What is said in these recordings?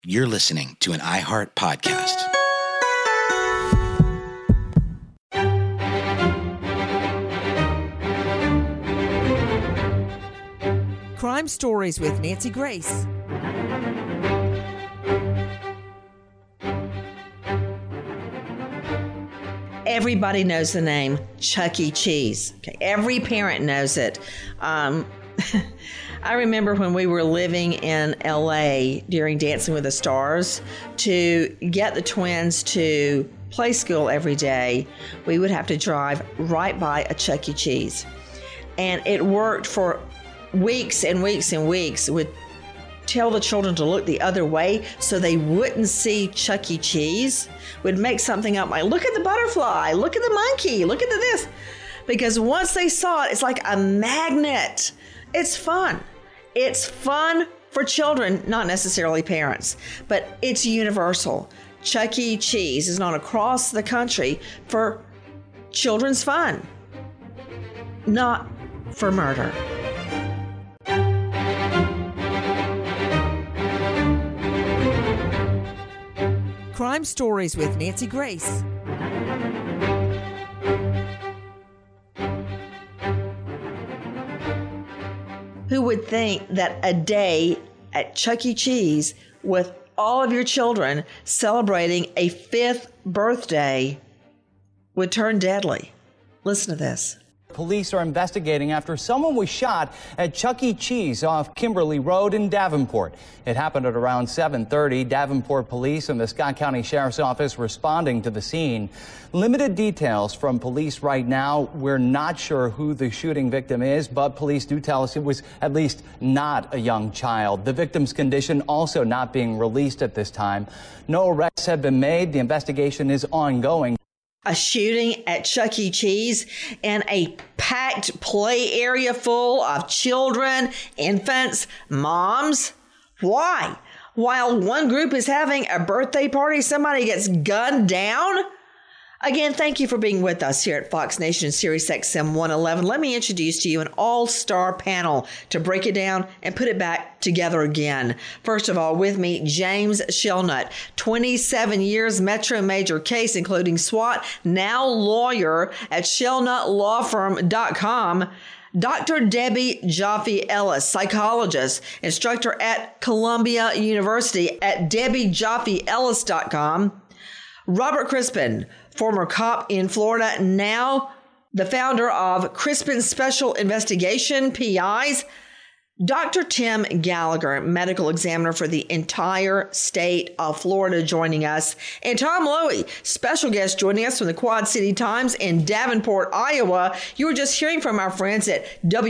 You're listening to an iHeart podcast. Crime Stories with Nancy Grace. Everybody knows the name Chuck E. Cheese. Okay, every parent knows it. I remember when we were living in LA during Dancing with the Stars, to get the twins to play school every day, we would have to drive right by a Chuck E. Cheese. And it worked for weeks and weeks and weeks. Would tell the children to look the other way so they wouldn't see Chuck E. Cheese. Would make something up like, look at the butterfly, look at the monkey, look at this. Because once they saw it, it's like a magnet. It's fun. It's fun for children, not necessarily parents, but it's universal. Chuck E. Cheese is known across the country for children's fun, not for murder. Crime Stories with Nancy Grace. Who would think that a day at Chuck E. Cheese with all of your children celebrating a 5th birthday would turn deadly? Listen to this. Police are investigating after someone was shot at Chuck E. Cheese off Kimberly Road in Davenport. It happened at around 7:30. Davenport police and the Scott County Sheriff's Office responding to the scene. Limited details from police right now. We're not sure who the shooting victim is, but police do tell us it was at least not a young child. The victim's condition also not being released at this time. No arrests have been made. The investigation is ongoing. A shooting at Chuck E. Cheese and a packed play area full of children, infants, moms. Why? While one group is having a birthday party, somebody gets gunned down? Again, thank you for being with us here at Fox Nation Sirius XM 111. Let me introduce to you an all-star panel to break it down and put it back together again. First of all, with me, James Shelnut, 27 years Metro Major case, including SWAT, now lawyer at ShelnutLawFirm.com. Dr. Debbie Joffe-Ellis, psychologist, instructor at Columbia University at DebbieJoffeEllis.com. Robert Crispin, former cop in Florida, now the founder of Crispin Special Investigation, PIs. Dr. Tim Gallagher, medical examiner for the entire state of Florida, joining us. And Tom Lowy, special guest joining us from the Quad City Times in Davenport, Iowa. You were just hearing from our friends at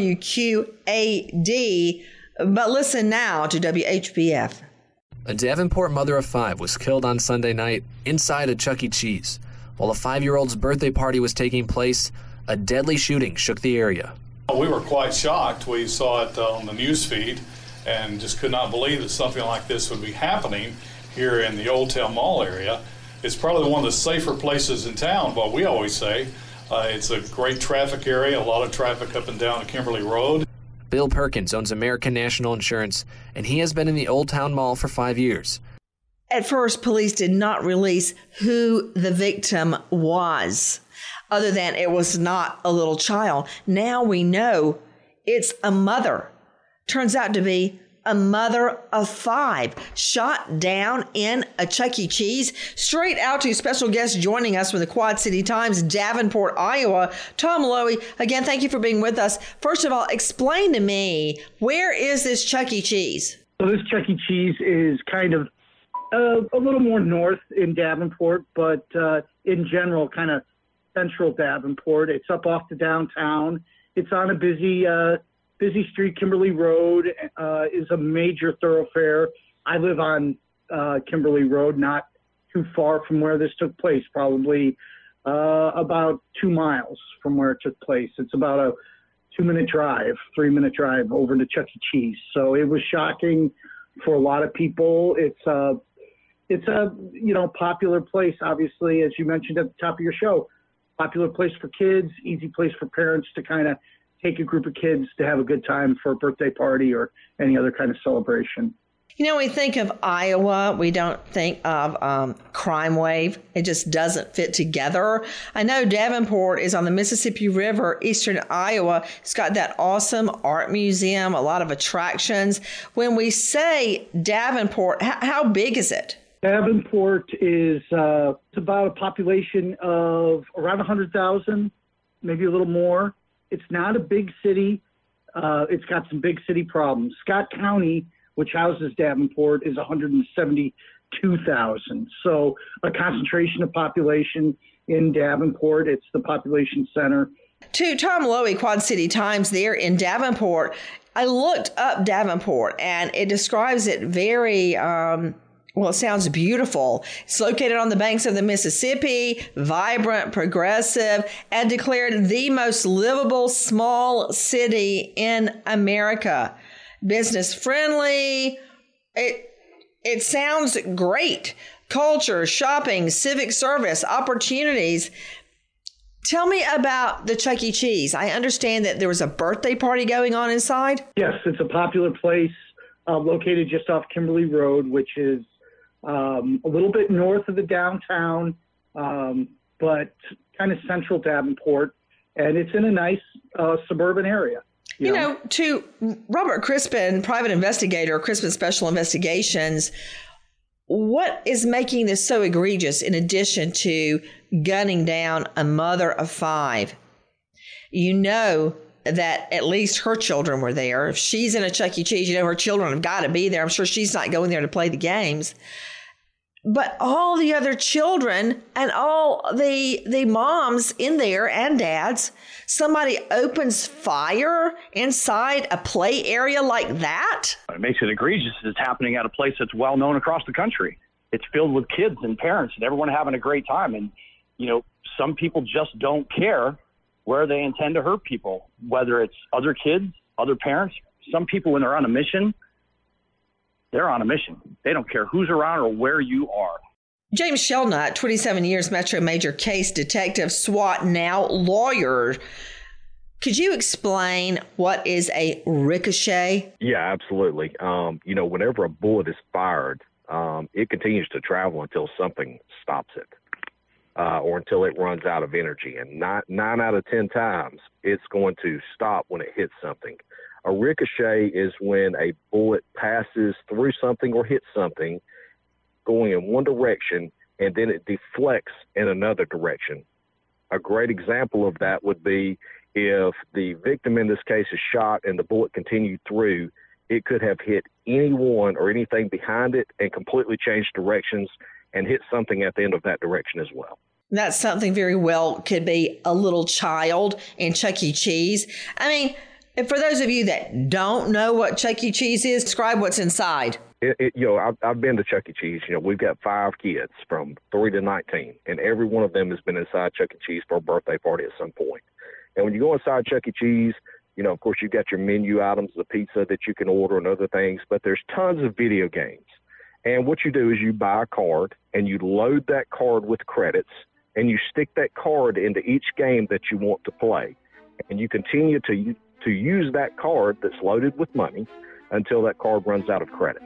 WQAD, but listen now to WHBF. A Davenport mother of 5 was killed on Sunday night inside a Chuck E. Cheese. While a 5-year-old's birthday party was taking place, a deadly shooting shook the area. We were quite shocked. We saw it on the news feed and just could not believe that something like this would be happening here in the Old Town Mall area. It's probably one of the safer places in town, what we always say. It's a great traffic area, a lot of traffic up and down Kimberly Road. Bill Perkins owns American National Insurance, and he has been in the Old Town Mall for 5 years. At first, police did not release who the victim was, other than it was not a little child. Now we know it's a mother. Turns out to be a mother of 5, shot down in a Chuck E. Cheese. Straight out to special guest joining us from the Quad City Times, Davenport, Iowa, Tom Lowy. Again, thank you for being with us. First of all, explain to me, where is this Chuck E. Cheese? So this Chuck E. Cheese is kind of a little more north in Davenport, but in general, kind of central Davenport. It's up off the downtown. It's on a busy street. Kimberly Road is a major thoroughfare. I live on Kimberly Road, not too far from where this took place, probably about 2 miles from where it took place. It's about a 2-minute drive, 3-minute drive over to Chuck E. Cheese. So it was shocking for a lot of people. It's a popular place, obviously, as you mentioned at the top of your show. Popular place for kids, easy place for parents to kind of take a group of kids to have a good time for a birthday party or any other kind of celebration. You know, when we think of Iowa, we don't think of crime wave. It just doesn't fit together. I know Davenport is on the Mississippi River, eastern Iowa. It's got that awesome art museum, a lot of attractions. When we say Davenport, how big is it? Davenport is it's about a population of around 100,000, maybe a little more. It's not a big city. It's got some big city problems. Scott County, which houses Davenport, is 172,000. So a concentration of population in Davenport. It's the population center. To Tom Lowy, Quad City Times there in Davenport. I looked up Davenport, and it describes it very, well, it sounds beautiful. It's located on the banks of the Mississippi, vibrant, progressive, and declared the most livable small city in America. Business friendly. It sounds great. Culture, shopping, civic service, opportunities. Tell me about the Chuck E. Cheese. I understand that there was a birthday party going on inside. Yes, it's a popular place located just off Kimberly Road, which is a little bit north of the downtown, but kind of central Davenport. And it's in a nice suburban area. You know, to Robert Crispin, private investigator, Crispin Special Investigations, what is making this so egregious in addition to gunning down a mother of 5? You know that at least her children were there. If she's in a Chuck E. Cheese, you know her children have got to be there. I'm sure she's not going there to play the games. But all the other children and all the moms in there and dads, somebody opens fire inside a play area like that? It makes it egregious. It's happening at a place that's well known across the country. It's filled with kids and parents and everyone having a great time. And, you know, some people just don't care where they intend to hurt people, whether it's other kids, other parents. Some people, when they're on a mission, they're on a mission. They don't care who's around or where you are. James Shelnut, 27 years Metro Major case detective, SWAT now lawyer. Could you explain what is a ricochet? Yeah, absolutely. You know, whenever a bullet is fired, it continues to travel until something stops it or until it runs out of energy. And 9 out of 10 times, it's going to stop when it hits something. A ricochet is when a bullet passes through something or hits something going in one direction, and then it deflects in another direction. A great example of that would be if the victim in this case is shot and the bullet continued through, it could have hit anyone or anything behind it and completely changed directions and hit something at the end of that direction as well. That's something very well could be a little child in Chuck E. Cheese. I mean, for those of you that don't know what Chuck E. Cheese is, describe what's inside. You know, I've been to Chuck E. Cheese. You know, we've got 5 kids from 3 to 19, and every one of them has been inside Chuck E. Cheese for a birthday party at some point. And when you go inside Chuck E. Cheese, you know, of course, you've got your menu items, the pizza that you can order and other things, but there's tons of video games. And what you do is you buy a card, and you load that card with credits, and you stick that card into each game that you want to play. And you continue to use that card that's loaded with money until that card runs out of credit.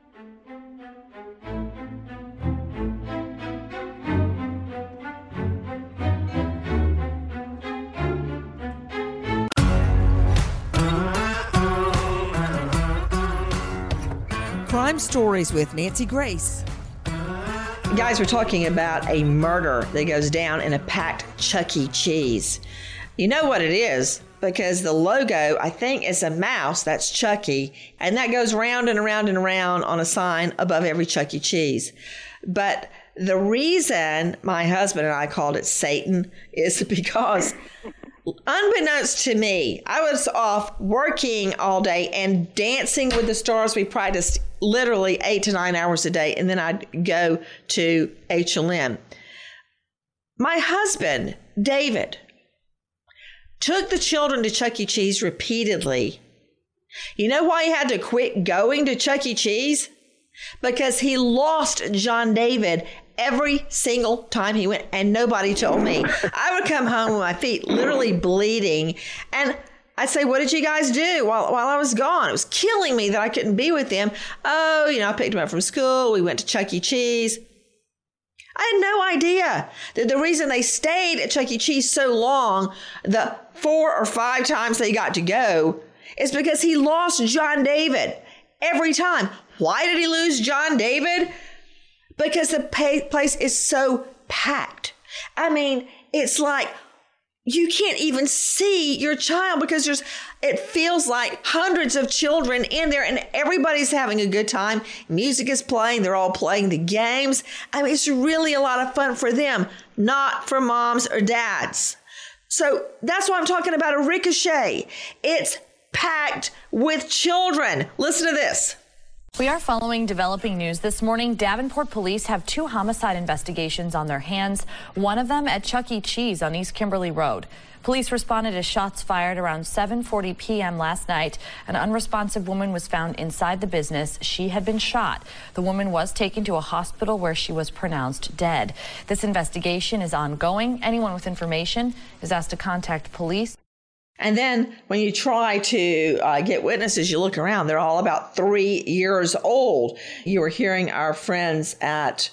Crime Stories with Nancy Grace. Guys, we're talking about a murder that goes down in a packed Chuck E. Cheese. You know what it is because the logo, I think, is a mouse. That's Chucky. And that goes round and around and around on a sign above every Chuck E. Cheese. But the reason my husband and I called it Satan is because unbeknownst to me, I was off working all day and Dancing with the Stars. We practiced literally 8 to 9 hours a day, and then I'd go to HLM. My husband, David, took the children to Chuck E. Cheese repeatedly. You know why he had to quit going to Chuck E. Cheese? Because he lost John David every single time he went, and nobody told me. I would come home with my feet literally bleeding, and I'd say, what did you guys do while I was gone? It was killing me that I couldn't be with them. Oh, I picked them up from school. We went to Chuck E. Cheese. I had no idea that the reason they stayed at Chuck E. Cheese so long, the 4 or 5 times they got to go, is because he lost John David every time. Why did he lose John David? Because the place is so packed. I mean, it's like you can't even see your child because it feels like hundreds of children in there and everybody's having a good time. Music is playing. They're all playing the games. I mean, it's really a lot of fun for them, not for moms or dads. So that's why I'm talking about a ricochet. It's packed with children. Listen to this. We are following developing news this morning. Davenport police have 2 homicide investigations on their hands, one of them at Chuck E. Cheese on East Kimberly Road. Police responded to shots fired around 7:40 p.m. last night. An unresponsive woman was found inside the business. She had been shot. The woman was taken to a hospital where she was pronounced dead. This investigation is ongoing. Anyone with information is asked to contact police. And then when you try to get witnesses, you look around, they're all about 3 years old. You were hearing our friends at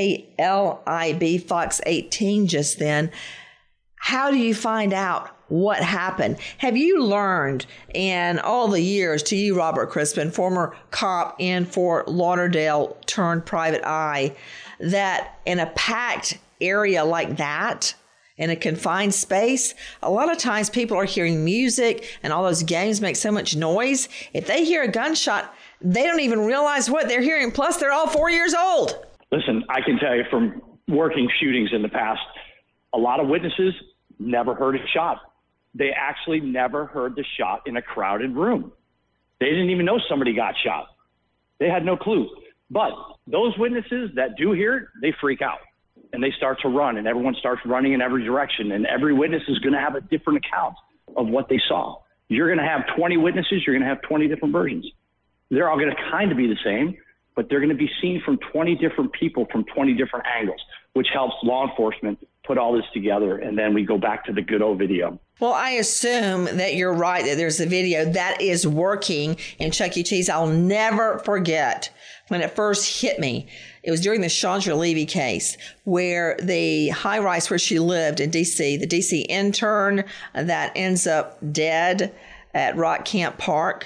KLIB Fox 18 just then. How do you find out what happened? Have you learned in all the years, to you, Robert Crispin, former cop in Fort Lauderdale turned private eye, that in a packed area like that, in a confined space, a lot of times people are hearing music and all those games make so much noise. If they hear a gunshot, they don't even realize what they're hearing. Plus, they're all 4 years old. Listen, I can tell you from working shootings in the past, a lot of witnesses never heard a shot. They actually never heard the shot in a crowded room. They didn't even know somebody got shot. They had no clue. But those witnesses that do hear it, they freak out. And they start to run, and everyone starts running in every direction. And every witness is going to have a different account of what they saw. You're going to have 20 witnesses. You're going to have 20 different versions. They're all going to kind of be the same, but they're going to be seen from 20 different people from 20 different angles, which helps law enforcement put all this together. And then we go back to the good old video. Well, I assume that you're right, that there's a video that is working in Chuck E. Cheese. I'll never forget when it first hit me. It was during the Chandra Levy case where the high-rise where she lived in D.C., the D.C. intern that ends up dead at Rock Camp Park,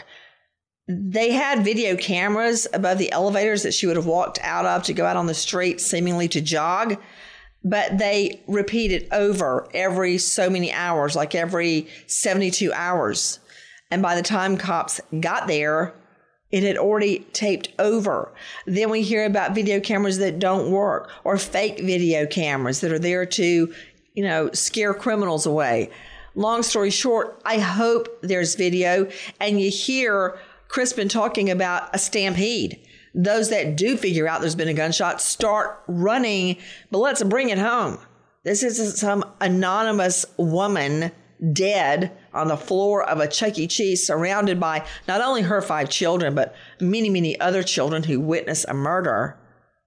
they had video cameras above the elevators that she would have walked out of to go out on the street, seemingly to jog. But they repeated over every so many hours, like every 72 hours. And by the time cops got there, it had already taped over. Then we hear about video cameras that don't work, or fake video cameras that are there to, scare criminals away. Long story short, I hope there's video and you hear Crispin talking about a stampede. Those that do figure out there's been a gunshot start running, but let's bring it home. This isn't some anonymous woman dead on the floor of a Chuck E. Cheese surrounded by not only her 5 children, but many, many other children who witnessed a murder.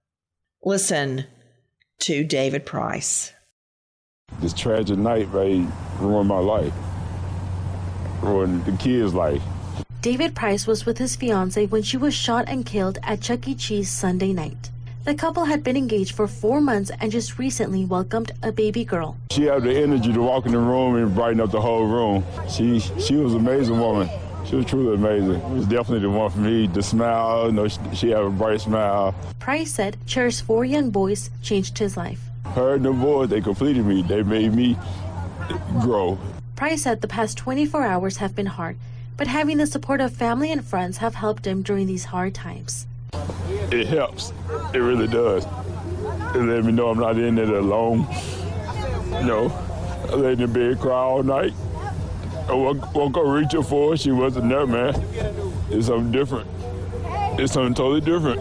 Listen to David Price. This tragic night, ruined my life, ruined the kids' life. David Price was with his fiancée when she was shot and killed at Chuck E. Cheese Sunday night. The couple had been engaged for 4 months and just recently welcomed a baby girl. She had the energy to walk in the room and brighten up the whole room. She was an amazing woman. She was truly amazing. It was definitely the one for me. The smile, she had a bright smile. Price said Cher's 4 young boys changed his life. Her and the boys, they completed me. They made me grow. Price said the past 24 hours have been hard, but having the support of family and friends have helped him during these hard times. It helps. It really does. It let me know I'm not in it alone. I laid in the bed, cry all night. I woke up reaching for her. She wasn't there, man. It's something different. It's something totally different.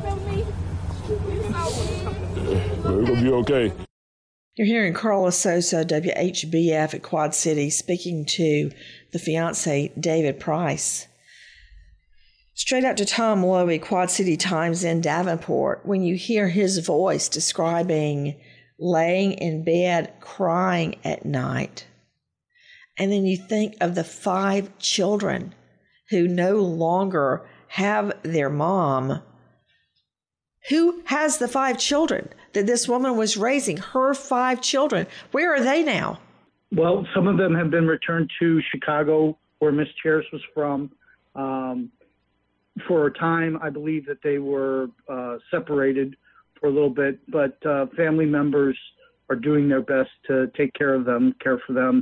But we're going to be okay. You're hearing Carla Sosa, WHBF at Quad City, speaking to the fiancé, David Price. Straight out to Tom Lowy, Quad City Times in Davenport, when you hear his voice describing laying in bed crying at night And then you think of the 5 children who no longer have their mom. Who has the 5 children that this woman was raising? Her 5 children. Where are they now? Well, some of them have been returned to Chicago, where Miss Charis was from. For a time, I believe that they were separated for a little bit, but family members are doing their best to take care of them, care for them.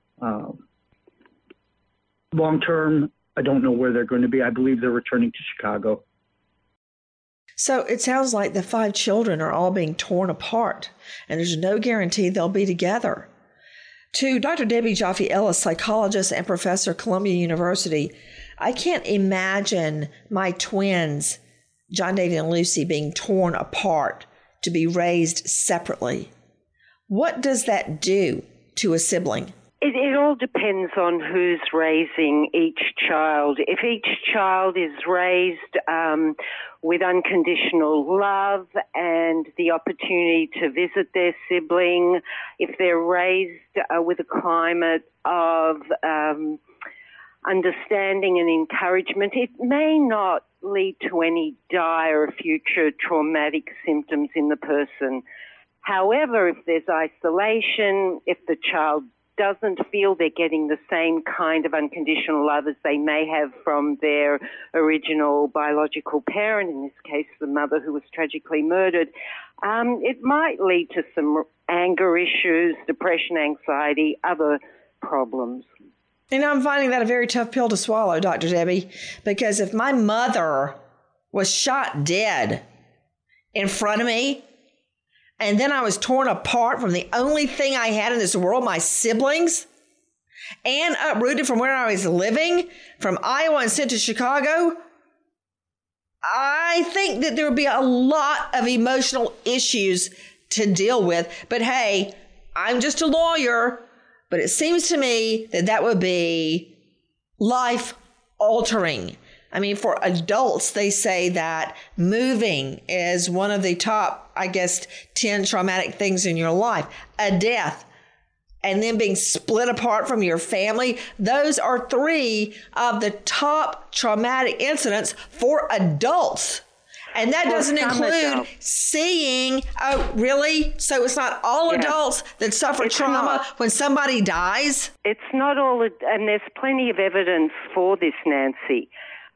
Long term, I don't know where they're going to be. I believe they're returning to Chicago. So it sounds like the 5 children are all being torn apart, and there's no guarantee they'll be together. To Dr. Debbie Joffe-Ellis, psychologist and professor at Columbia University, I can't imagine my twins, John David and Lucy, being torn apart to be raised separately. What does that do to a sibling? It all depends on who's raising each child. If each child is raised with unconditional love and the opportunity to visit their sibling, if they're raised with a climate of understanding and encouragement, it may not lead to any dire future traumatic symptoms in the person. However, if there's isolation, if the child doesn't feel they're getting the same kind of unconditional love as they may have from their original biological parent, in this case the mother who was tragically murdered, it might lead to some anger issues, depression, anxiety, other problems. And I'm finding that a very tough pill to swallow, Dr. Debbie, because if my mother was shot dead in front of me, and then I was torn apart from the only thing I had in this world, my siblings, and uprooted from where I was living, from Iowa and sent to Chicago, I think that there would be a lot of emotional issues to deal with. But hey, I'm just a lawyer, but it seems to me that that would be life-altering. I mean, for adults, they say that moving is one of the top, 10 traumatic things in your life. A death, and then being split apart from your family. Those are 3 of the top traumatic incidents for adults. And that doesn't include seeing, oh, really? So it's not all adults that suffer trauma when somebody dies? It's not all, and there's plenty of evidence for this, Nancy.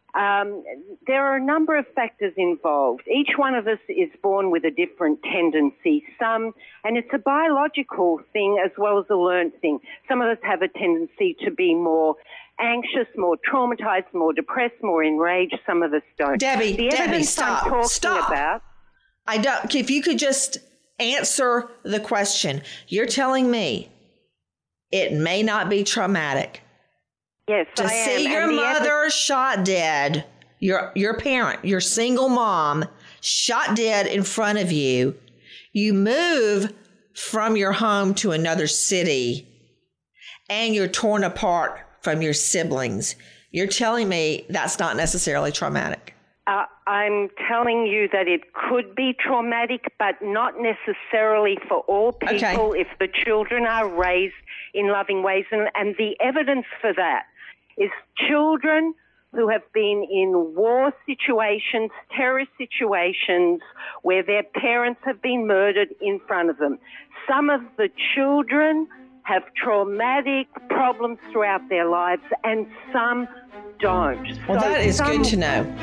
There are a number of factors involved. Each one of us is born with a different tendency. And it's a biological thing as well as a learned thing. Some of us have a tendency to be more anxious, more traumatized, more depressed, more enraged. Some of us don't. Debbie, stop. I don't. If you could just answer the question. You're telling me it may not be traumatic. Yes, to see your mother shot dead, your parent, your single mom, shot dead in front of you. You move from your home to another city, and you're torn apart from your siblings. You're telling me that's not necessarily traumatic. I'm telling you that it could be traumatic, but not necessarily for all people if the children are raised in loving ways. And the evidence for that is children who have been in war situations, terrorist situations, where their parents have been murdered in front of them. Some of the children have traumatic problems throughout their lives, and some don't. Well, that is good to know.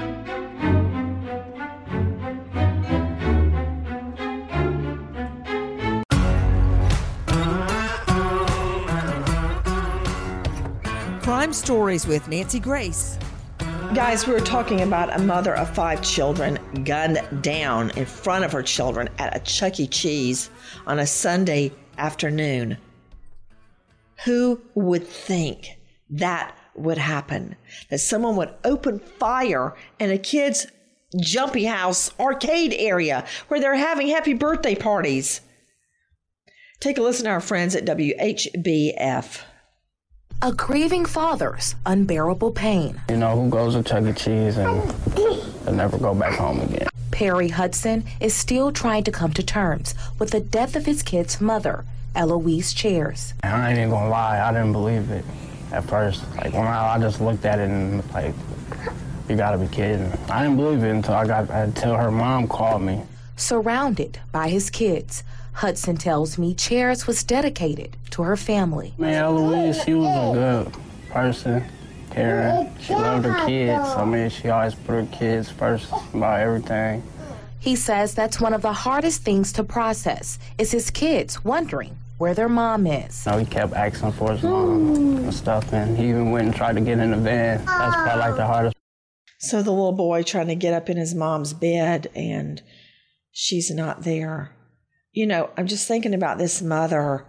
Crime Stories with Nancy Grace. Guys, we were talking about a mother of 5 children gunned down in front of her children at a Chuck E. Cheese on a Sunday afternoon. Who would think that would happen? That someone would open fire in a kid's jumpy house arcade area where they're having happy birthday parties. Take a listen to our friends at WHBF. A grieving father's unbearable pain. You know, who goes to Chuck E. Cheese and never go back home again? Perry Hudson is still trying to come to terms with the death of his kid's mother, Eloise Chairs. I ain't even gonna lie, I didn't believe it at first. Like, when I just looked at it and, like, you gotta be kidding. I didn't believe it until her mom called me. Surrounded by his kids, Hudson tells me Chairs was dedicated to her family. Man, Eloise, she was a good person, caring. She loved her kids. I mean, she always put her kids first about everything. He says that's one of the hardest things to process, is his kids wondering where their mom is. He kept asking for his mom and stuff, and he even went and tried to get in the van. That's probably like the hardest. So the little boy trying to get up in his mom's bed, and she's not there. You know, I'm just thinking about this mother.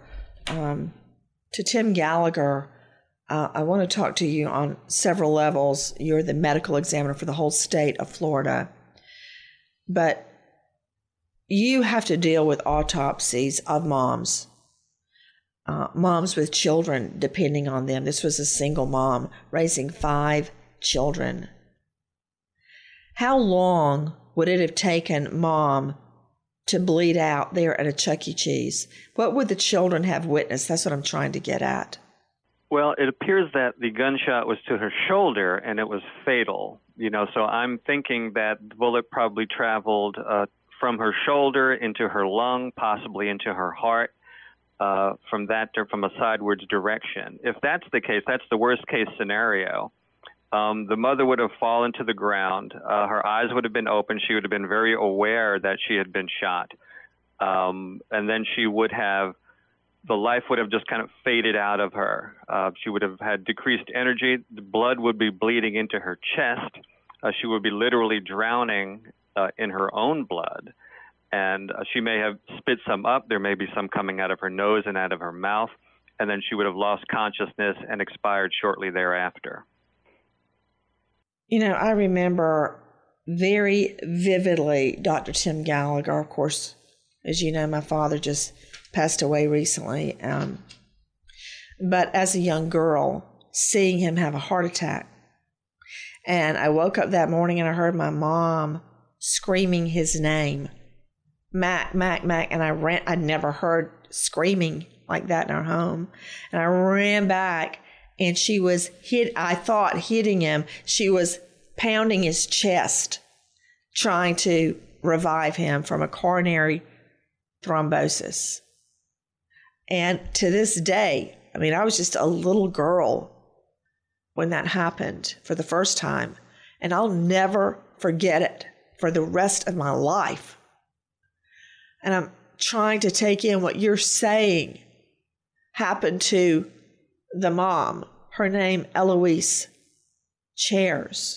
To Tim Gallagher, I want to talk to you on several levels. You're the medical examiner for the whole state of Florida. But you have to deal with autopsies of moms. Moms with children depending on them. This was a single mom raising 5 children. How long would it have taken Mom to bleed out there at a Chuck E. Cheese? What would the children have witnessed? That's what I'm trying to get at. Well, it appears that the gunshot was to her shoulder and it was fatal. So I'm thinking that the bullet probably traveled from her shoulder into her lung, possibly into her heart, from a sidewards direction. If that's the case, that's the worst case scenario. The mother would have fallen to the ground. Her eyes would have been open. She would have been very aware that she had been shot. And then the life would have just kind of faded out of her. She would have had decreased energy. The blood would be bleeding into her chest. She would be literally drowning in her own blood. And she may have spit some up. There may be some coming out of her nose and out of her mouth. And then she would have lost consciousness and expired shortly thereafter. I remember very vividly Dr. Tim Gallagher. Of course, as you know, my father just passed away recently. But as a young girl, seeing him have a heart attack. And I woke up that morning and I heard my mom screaming his name, Mac, Mac, Mac. And I'd never heard screaming like that in our home. And I ran back. And she was hitting him. She was pounding his chest, trying to revive him from a coronary thrombosis. And to this day, I was just a little girl when that happened for the first time. And I'll never forget it for the rest of my life. And I'm trying to take in what you're saying happened to the mom, her name Eloise Chairs.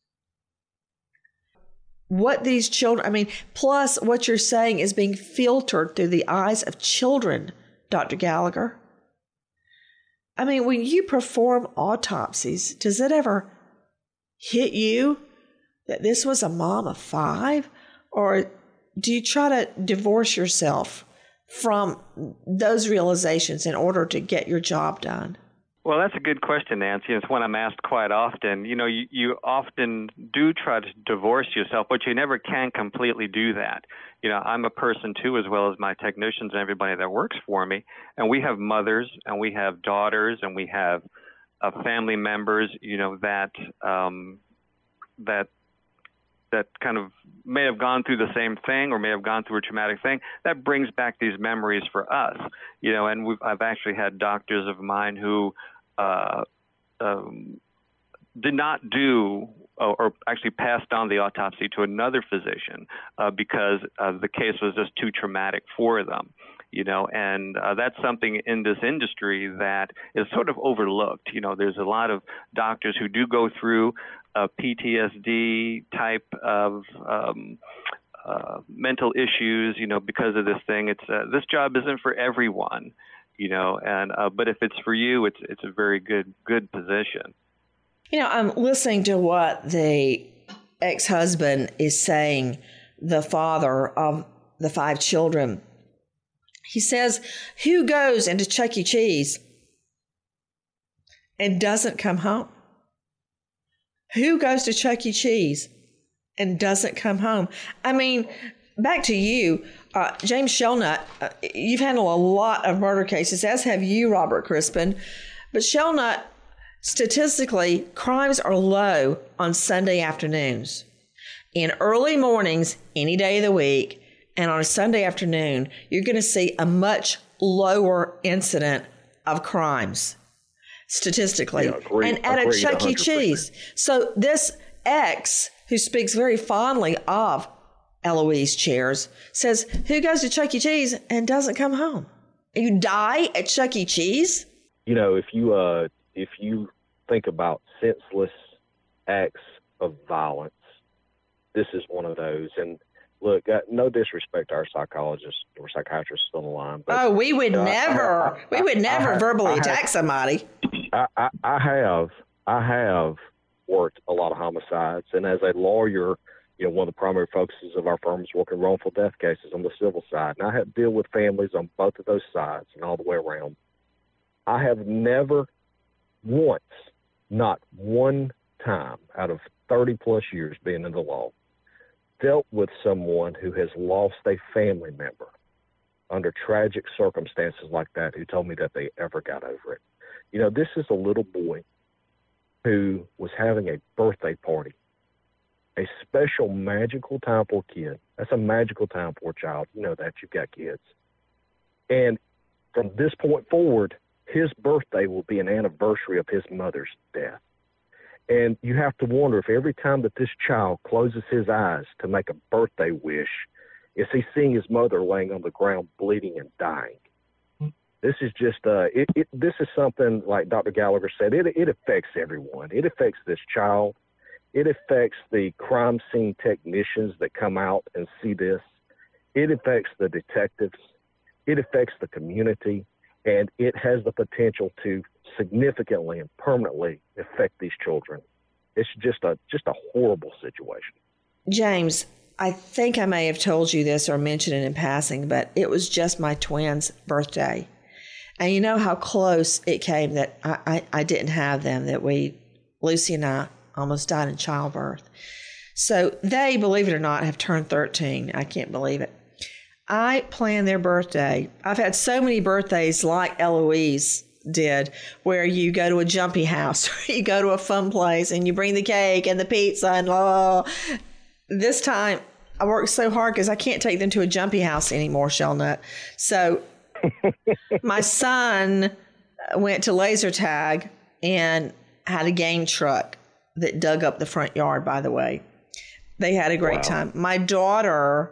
What these children, plus what you're saying is being filtered through the eyes of children, Dr. Gallagher. When you perform autopsies, does it ever hit you that this was a mom of 5? Or do you try to divorce yourself from those realizations in order to get your job done? Well, that's a good question, Nancy. It's one I'm asked quite often. You often do try to divorce yourself, but you never can completely do that. I'm a person too, as well as my technicians and everybody that works for me. And we have mothers and we have daughters and we have family members, that kind of may have gone through the same thing or may have gone through a traumatic thing. That brings back these memories for us, and I've actually had doctors of mine who did not do or actually passed on the autopsy to another physician because the case was just too traumatic for them. And that's something in this industry that is sort of overlooked. There's a lot of doctors who do go through PTSD type of mental issues, because of this thing. This job isn't for everyone, but if it's for you, it's a very good position. I'm listening to what the ex-husband is saying, the father of the 5 children. He says, who goes into Chuck E. Cheese and doesn't come home? Who goes to Chuck E. Cheese and doesn't come home? Back to you. James Shelnut, you've handled a lot of murder cases, as have you, Robert Crispin. But Shelnut, statistically, crimes are low on Sunday afternoons. In early mornings, any day of the week, and on a Sunday afternoon, you're going to see a much lower incident of crimes, statistically. Yeah, and at a Chuck E. Cheese. So this ex, who speaks very fondly of Eloise Chairs, says, who goes to Chuck E. Cheese and doesn't come home? You die at Chuck E. Cheese? You know, if you think about senseless acts of violence, this is one of those. And look, no disrespect to our psychologists or psychiatrists on the line. But, we would never verbally attack somebody. I have worked a lot of homicides, and as a lawyer, you know, one of the primary focuses of our firm is working wrongful death cases on the civil side. And I have to deal with families on both of those sides and all the way around. I have never once, not one time out of 30 plus years being in the law, dealt with someone who has lost a family member under tragic circumstances like that, who told me that they ever got over it. You know, this is a little boy who was having a birthday party, a special magical time for a kid. That's a magical time for a child. You know that, you've got kids. And from this point forward, his birthday will be an anniversary of his mother's death. And you have to wonder if every time that this child closes his eyes to make a birthday wish, is he seeing his mother laying on the ground bleeding and dying? This is just, this is something, like Dr. Gallagher said, it affects everyone. It affects this child. It affects the crime scene technicians that come out and see this. It affects the detectives. It affects the community. And it has the potential to significantly and permanently affect these children. It's just a horrible situation. James, I think I may have told you this or mentioned it in passing, but it was just my twins' birthday. And you know how close it came that I didn't have them, that Lucy and I almost died in childbirth. So they, believe it or not, have turned 13. I can't believe it. I planned their birthday. I've had so many birthdays like Eloise did, where you go to a jumpy house, or you go to a fun place and you bring the cake and the pizza and This time I worked so hard because I can't take them to a jumpy house anymore, Shelnut. So my son went to laser tag and had a game truck that dug up the front yard, by the way. They had a great time. My daughter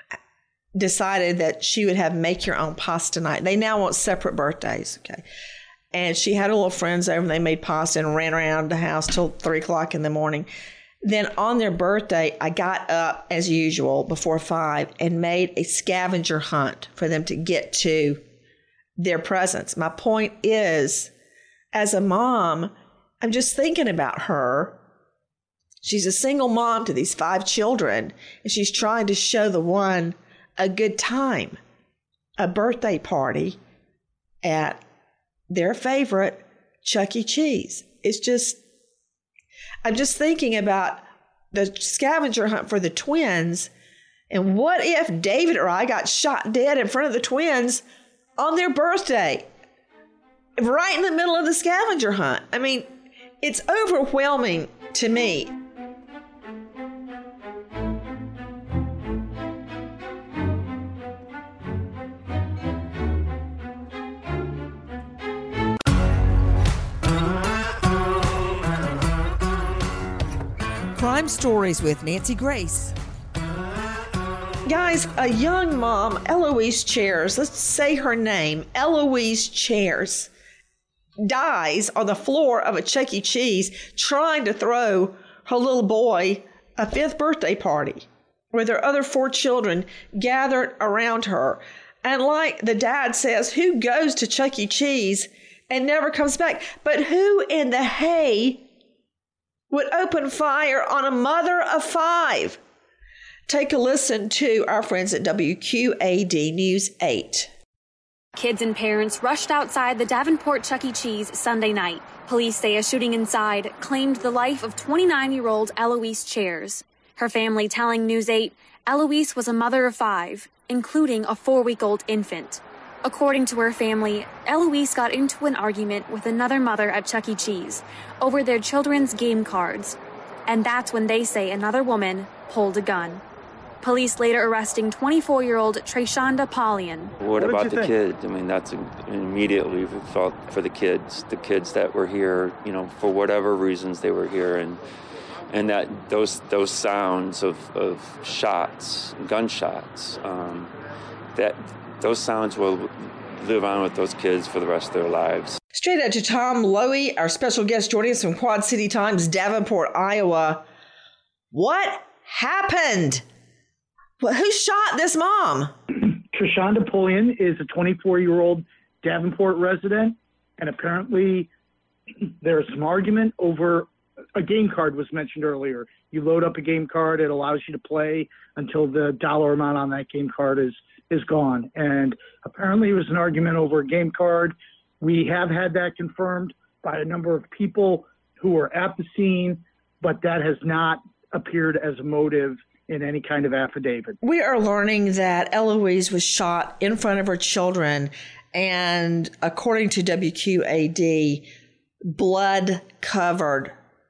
decided that she would have make your own pasta night. They now want separate birthdays, okay? And she had her little friends over and they made pasta and ran around the house till 3 o'clock in the morning. Then on their birthday, I got up as usual before 5 and made a scavenger hunt for them to get to their presents. My point is, as a mom, I'm just thinking about her. She's a single mom to these 5 children, and she's trying to show the one a good time, a birthday party at their favorite Chuck E. Cheese. I'm just thinking about the scavenger hunt for the twins, and what if David or I got shot dead in front of the twins on their birthday, right in the middle of the scavenger hunt? I mean, it's overwhelming to me. Crime Stories with Nancy Grace. Guys, a young mom, Eloise Chairs, let's say her name, Eloise Chairs, dies on the floor of a Chuck E. Cheese trying to throw her little boy a 5th birthday party with her other 4 children gathered around her. And like the dad says, who goes to Chuck E. Cheese and never comes back? But who in the hay would open fire on a mother of 5? Take a listen to our friends at WQAD News 8. Kids and parents rushed outside the Davenport Chuck E. Cheese Sunday night. Police say a shooting inside claimed the life of 29-year-old Eloise Chairs. Her family telling News 8, Eloise was a mother of 5. including a 4-week-old infant. According to her family, Eloise got into an argument with another mother at Chuck E. Cheese over their children's game cards. And that's when they say another woman pulled a gun. Police later arresting 24-year-old Treshonda Paulian. What about the kids? I mean, that's immediately we felt for the kids that were here, you know, for whatever reasons they were here, and that those sounds of shots, gunshots, that those sounds will live on with those kids for the rest of their lives. Straight out to Tom Lowy, our special guest joining us from Quad City Times, Davenport, Iowa. What happened? Who shot this mom? Treshonda Paulian is a 24-year-old Davenport resident, and apparently there's some argument over a game card was mentioned earlier. You load up a game card, it allows you to play until the dollar amount on that game card is gone. And apparently it was an argument over a game card. We have had that confirmed by a number of people who were at the scene, but that has not appeared as a motive in any kind of affidavit. We are learning that Eloise was shot in front of her children, and according to WQAD, blood covered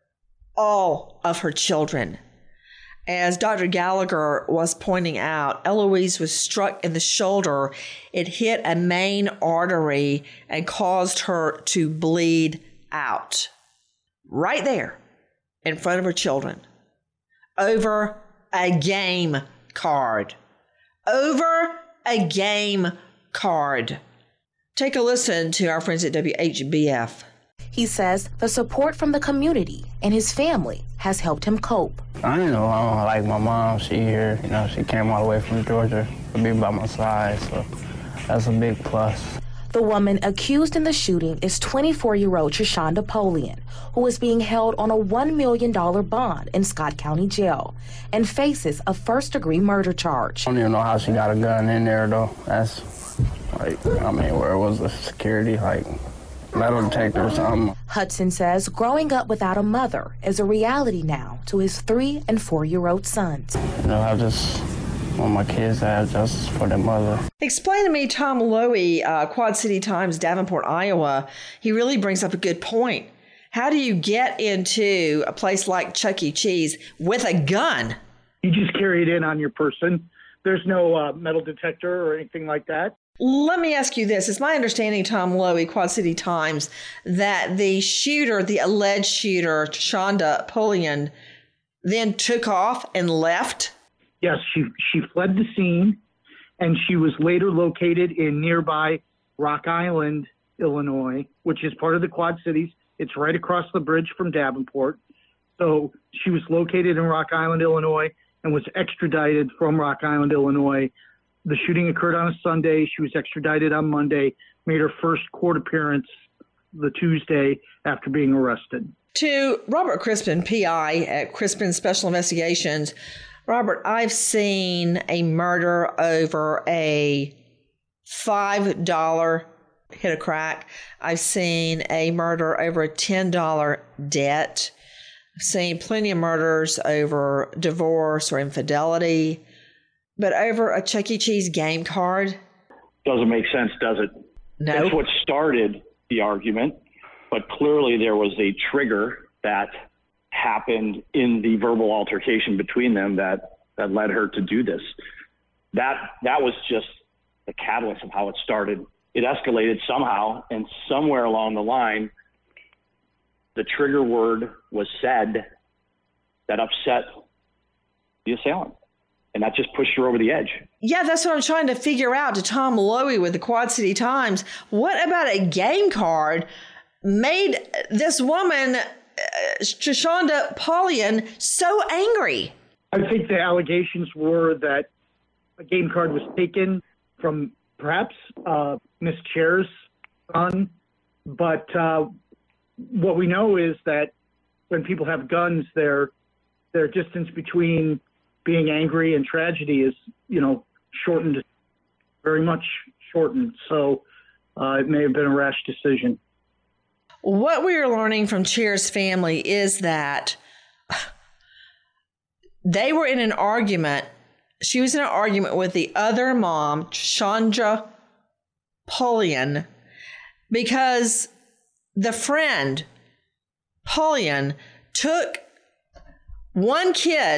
all of her children. As Dr. Gallagher was pointing out, Eloise was struck in the shoulder. It hit a main artery and caused her to bleed out. Right there, in front of her children. Over a game card. Over a game card. Take a listen to our friends at WHBF. He says the support from the community and his family has helped him cope. I didn't know, like my mom, she here, you know, she came all the way from Georgia to be by my side, so that's a big plus. The woman accused in the shooting is 24-year-old Treshonda Paulian, who is being held on a $1 million bond in Scott County Jail and faces a first-degree murder charge. I don't even know how she got a gun in there, though. That's, like, I mean, where was the security, like, metal detector or something? Hudson says growing up without a mother is a reality now to his 3- and 4-year-old sons. You know, I just want my kids to have justice for their mother. Explain to me, Tom Lowy, Quad City Times, Davenport, Iowa. He really brings up a good point. How do you get into a place like Chuck E. Cheese with a gun? You just carry it in on your person. There's no metal detector or anything like that. Let me ask you this. It's my understanding, Tom Lowy, Quad City Times, that the shooter, the alleged shooter, Treshonda Paulian, then took off and left? Yes, she fled the scene, and she was later located in nearby Rock Island, Illinois, which is part of the Quad Cities. It's right across the bridge from Davenport. So she was located in Rock Island, Illinois, and was extradited from Rock Island, Illinois. The shooting occurred on a Sunday. She was extradited on Monday, made her first court appearance the Tuesday after being arrested. To Robert Crispin, PI at Crispin Special Investigations. Robert, I've seen a murder over a $5 hit a crack. I've seen a murder over a $10 debt. I've seen plenty of murders over divorce or infidelity. But over a Chuck E. Cheese game card? Doesn't make sense, does it? No. That's what started the argument, but clearly there was a trigger that happened in the verbal altercation between them that led her to do this. That was just the catalyst of how it started. It escalated somehow, and somewhere along the line, the trigger word was said that upset the assailant. And that just pushed her over the edge. Yeah, that's what I'm trying to figure out to Tom Lowy with the Quad City Times. What about a game card made this woman, Treshonda Paulian, so angry? I think the allegations were that a game card was taken from perhaps Miss Chair's son. But what we know is that when people have guns, their distance between being angry and tragedy is, shortened, very much shortened. So it may have been a rash decision. What we are learning from Chair's family is that they were in an argument She was in an argument with the other mom, Chandra Polian, because the friend, Polian, took one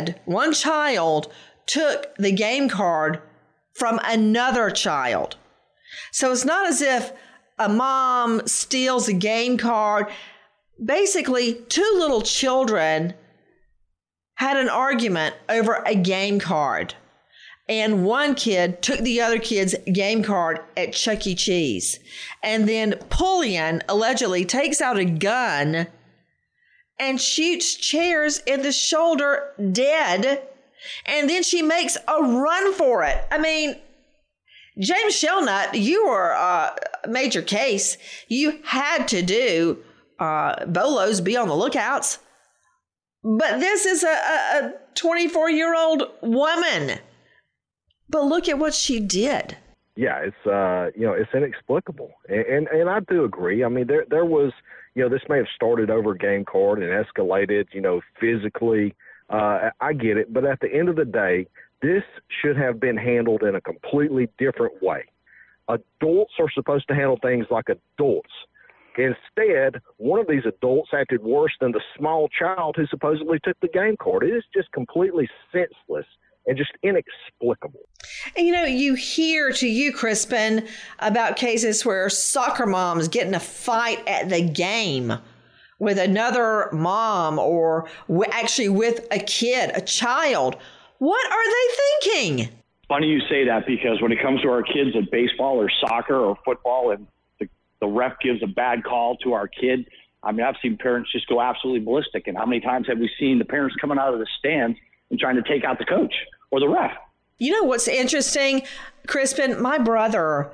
child took the game card from another child. So it's not as if a mom steals a game card. Basically, two little children had an argument over a game card. And one kid took the other kid's game card at Chuck E. Cheese. And then Polian allegedly takes out a gun and shoots Chairs in the shoulder dead. And then she makes a run for it. I mean, James Shelnut, you were a major case. You had to do bolos, be on the lookouts. But this is a 24-year-old woman. But look at what she did. Yeah, it's inexplicable, and I do agree. I mean, there was, this may have started over a game card and escalated, physically. I get it, but at the end of the day, this should have been handled in a completely different way. Adults are supposed to handle things like adults. Instead, one of these adults acted worse than the small child who supposedly took the game card. It is just completely senseless and just inexplicable. And you hear Crispin, about cases where soccer moms get in a fight at the game with another mom or actually with a kid, a child. What are they thinking? Funny you say that, because when it comes to our kids at baseball or soccer or football and the ref gives a bad call to our kid, I mean, I've seen parents just go absolutely ballistic. And how many times have we seen the parents coming out of the stands and trying to take out the coach or the ref? You know what's interesting, Crispin? My brother,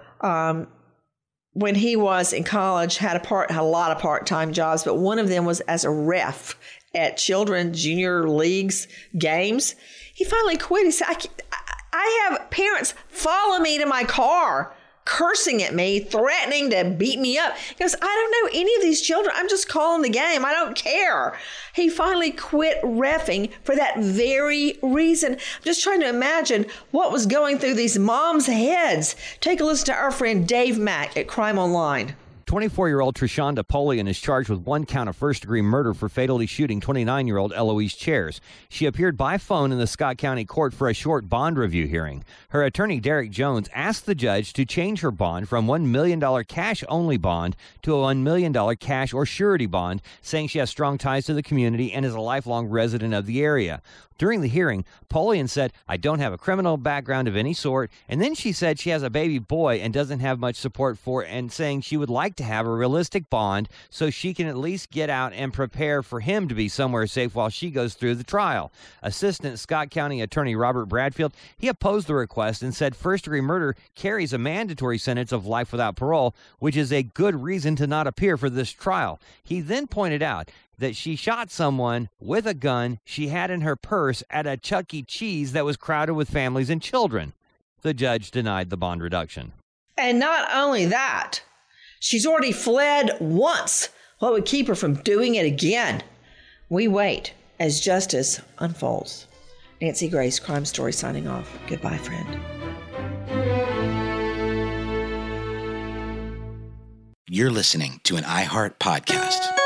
when he was in college, had a lot of part-time jobs, but one of them was as a ref at children's junior leagues games. He finally quit. He said, I have parents follow me to my car, cursing at me, threatening to beat me up. He goes, I don't know any of these children. I'm just calling the game. I don't care. He finally quit reffing for that very reason. I'm just trying to imagine what was going through these moms' heads. Take a listen to our friend Dave Mack at Crime Online. 24-year-old Trishonda Polian is charged with one count of first-degree murder for fatally shooting 29-year-old Eloise Chairs. She appeared by phone in the Scott County Court for a short bond review hearing. Her attorney, Derek Jones, asked the judge to change her bond from $1 million cash-only bond to a $1 million cash or surety bond, saying she has strong ties to the community and is a lifelong resident of the area. During the hearing, Polian said, I don't have a criminal background of any sort, and then she said she has a baby boy and doesn't have much support for it, and saying she would like to have a realistic bond so she can at least get out and prepare for him to be somewhere safe while she goes through the trial. Assistant Scott County Attorney Robert Bradfield, he opposed the request and said first-degree murder carries a mandatory sentence of life without parole, which is a good reason to not appear for this trial. He then pointed out that she shot someone with a gun she had in her purse at a Chuck E. Cheese that was crowded with families and children. The judge denied the bond reduction. And not only that, she's already fled once. What would keep her from doing it again? We wait as justice unfolds. Nancy Grace, Crime Story, signing off. Goodbye, friend. You're listening to an iHeart podcast.